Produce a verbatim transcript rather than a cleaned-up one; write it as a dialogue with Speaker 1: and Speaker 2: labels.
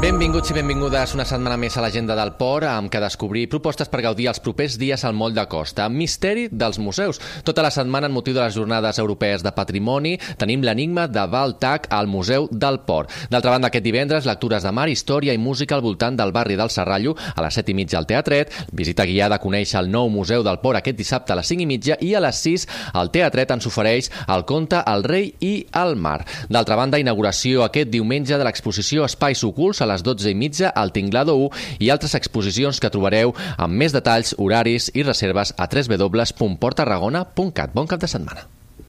Speaker 1: Benvinguts i benvingudes una setmana més a l'Agenda del Port, amb què descobrir propostes per gaudir els propers dies al Moll de Costa. Misteri dels museus. Tota la setmana, en motiu de les Jornades Europees de Patrimoni, tenim l'enigma de Val Tac al Museu del Port. D'altra banda, aquest divendres, lectures de mar, història i música al voltant del barri del Serrallo, a les set i mitja al Teatret, visita guiada a conèixer el nou Museu del Port aquest dissabte a les cinc i mitja, i a les sis al Teatret ens ofereix el conte El rei i el mar. D'altra banda, inauguració aquest diumenge de l'exposició Espais ocults a les dotze i mitja al Tinglado u i altres exposicions que trobareu amb més detalls, horaris i reserves a w w w punt port tarragona punt cat. Bon cap de setmana.